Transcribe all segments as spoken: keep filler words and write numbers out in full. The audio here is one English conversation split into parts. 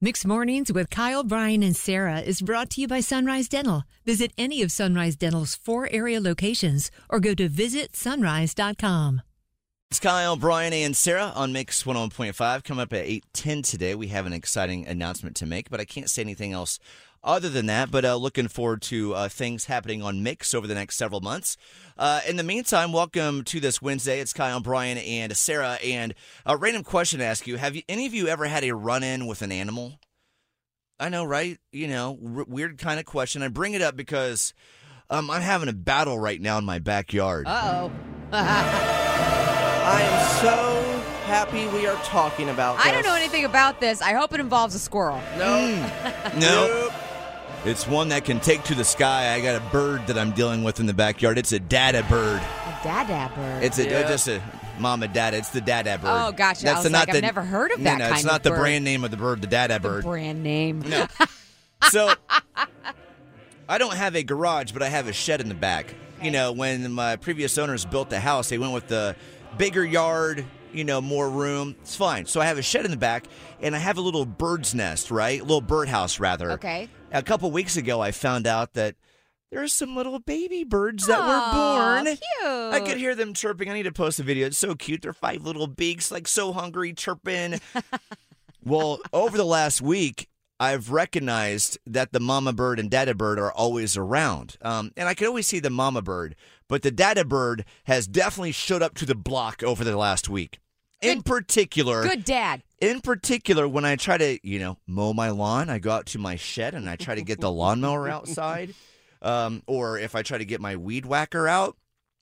Mixed Mornings with Kyle, Brian, and Sarah is brought to you by Sunrise Dental. Visit any of Sunrise Dental's four area locations or go to visit sunrise dot com. It's Kyle, Brian, and Sarah on Mix one oh one point five. Coming up at eight ten today, we have an exciting announcement to make, but I can't say anything else other than that. But uh, looking forward to uh, things happening on Mix over the next several months. Uh, in the meantime, welcome to this Wednesday. It's Kyle, Brian, and Sarah. And a random question to ask you. Have you, any of you ever had a run-in with an animal? I know, right? You know, r- weird kind of question. I bring it up because um, I'm having a battle right now in my backyard. Uh-oh. I am so happy we are talking about this. I don't know anything about this. I hope it involves a squirrel. No. Mm. No. Nope. It's one that can take to the sky. I got a bird that I'm dealing with in the backyard. It's a dada bird. A dada bird. It's a Yeah. just a mama dada. It's the dada bird. Oh, gotcha. I was the, like, not I've the, never heard of no, that no, kind it's not of the bird. brand name of the bird, the dada bird. The brand name. No. So, I don't have a garage, but I have a shed in the back. Okay. You know, when my previous owners built the house, they went with the bigger yard, you know, more room. It's fine. So I have a shed in the back, and I have a little bird's nest, right? A little birdhouse, rather. Okay. A couple weeks ago, I found out that there's some little baby birds that Aw, were born. cute. I could hear them chirping. I need to post a video. It's so cute. They're five little beaks, like so hungry, chirping. Well, over the last week, I've recognized that the mama bird and dada bird are always around. Um, and I can always see the mama bird, but the dada bird has definitely showed up to the block over the last week. In Good- particular, Good dad. in particular, when I try to, you know, mow my lawn, I go out to my shed and I try to get the lawnmower outside. Um, or if I try to get my weed whacker out,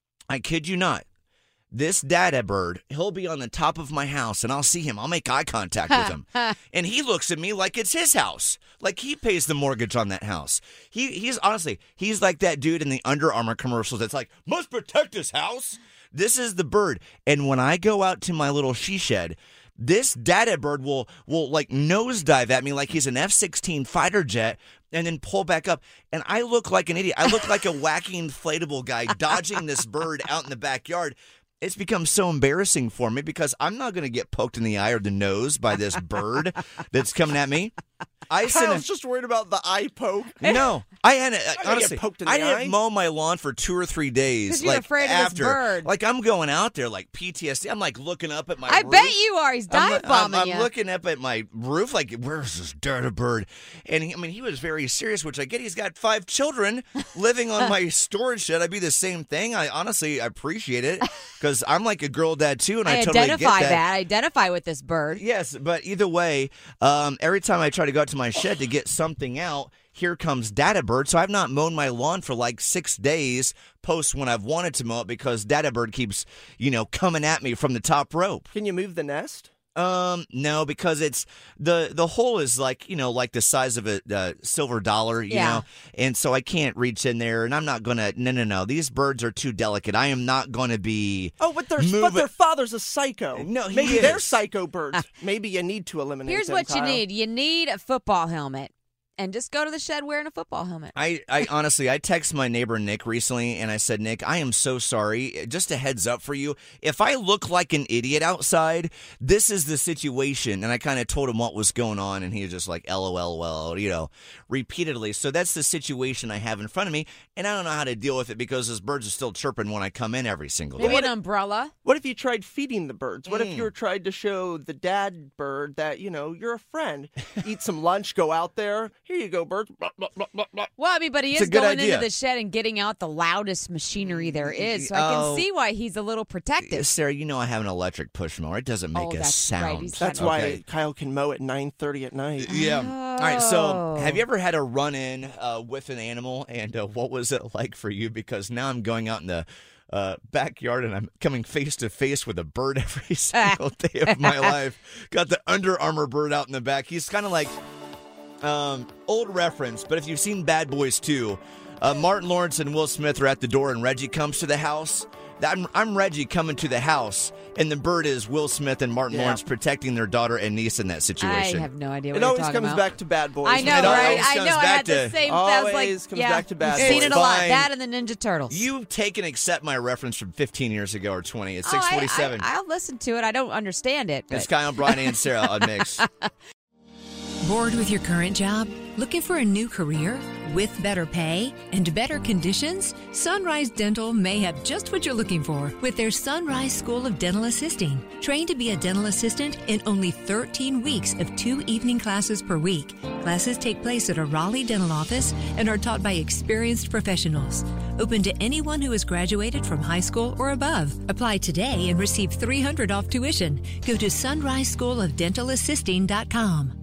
I kid you not. This dada bird, he'll be on the top of my house, and I'll see him. I'll make eye contact with him. And he looks at me like it's his house. Like he pays the mortgage on that house. He He's, honestly, he's like that dude in the Under Armour commercials that's like, must protect his house. This is the bird. And when I go out to my little she shed, this dada bird will, will like nosedive at me like he's an F sixteen fighter jet and then pull back up. And I look like an idiot. I look like a wacky inflatable guy dodging this bird out in the backyard. It's become so embarrassing for me because I'm not going to get poked in the eye or the nose by this bird that's coming at me. I I sent was just worried about the eye poke. a, no, I had gonna a, get honestly, poked in the I didn't eye. mow my lawn for two or three days. 'Cause you're like afraid of this after, bird. like I'm going out there like P T S D. I'm like looking up at my. I roof. bet you are. He's I'm, dive I'm, bombing I'm you. looking up at my roof like, where's this dirty bird? And he, I mean, he was very serious, which I get. He's got five children living on my storage shed. I'd be the same thing. I honestly appreciate it because I'm like a girl dad too, and I, I totally identify get that. I identify with this bird. Yes, but either way, um, every time I try to go out to my shed to get something out, here comes dada bird. So I've not mown my lawn for like six days post when I've wanted to mow it because dada bird keeps, you know, coming at me from the top rope. Can you move the nest? Um, no, because it's the the hole is like, you know, like the size of a uh, silver dollar, you Yeah. know, and so I can't reach in there, and I'm not gonna. No, no, no. These birds are too delicate. I am not gonna be. Oh, but their Move but their it. father's a psycho. No, he maybe they're is. psycho birds. Maybe you need to eliminate. Here's them, what you Kyle. need. You need a football helmet. And just go to the shed wearing a football helmet. I, I honestly, I texted my neighbor Nick recently, and I said, Nick, I am so sorry. Just a heads up for you. If I look like an idiot outside, this is the situation. And I kind of told him what was going on, and he was just like, LOL, well, you know, repeatedly. So that's the situation I have in front of me, and I don't know how to deal with it because those birds are still chirping when I come in every single Maybe day. an umbrella. What if you tried feeding the birds? What Mm. if you were tried to show the dad bird that, you know, you're a friend? Eat some lunch, go out there. Here you go, birds. Blah, blah, blah, blah, blah. Well, I mean, but he It's is a good going idea. into the shed and getting out the loudest machinery there is. So I Oh. can see why he's a little protective. Sarah, you know I have an electric push mower. It doesn't make Oh, a that's sound. right. He's That's Okay. why Kyle can mow at nine thirty at night. Yeah. All right. So, Oh. have you ever had a run-in uh, with an animal, and uh, what was it like for you? Because now I'm going out in the uh, backyard, and I'm coming face to face with a bird every single day of my life. Got the Under Armour bird out in the back. He's kind of like um, old reference, but if you've seen Bad Boys two, uh, Martin Lawrence and Will Smith are at the door, and Reggie comes to the house. I'm, I'm Reggie coming to the house, and the bird is Will Smith and Martin Yeah. Lawrence protecting their daughter and niece in that I situation. have no idea what It you're always talking comes about. back to Bad Boys. I know, It right? always I comes know. I back had the to- same. That was like, always comes yeah, back to Bad You've seen Boys. it a lot. Fine. That and the Ninja Turtles. You take and accept my reference from fifteen years ago or twenty. It's Oh, six I- forty-seven. I, I'll listen to it. I don't understand it. It's But Kyle, Brian, and Sarah on Mix. Bored with your current job? Looking for a new career? With better pay and better conditions? Sunrise Dental may have just what you're looking for with their Sunrise School of Dental Assisting. Trained to be a dental assistant in only thirteen weeks of two evening classes per week. Classes take place at a Raleigh dental office and are taught by experienced professionals. Open to anyone who has graduated from high school or above. Apply today and receive three hundred dollars off tuition. Go to sunrise school of dental assisting dot com.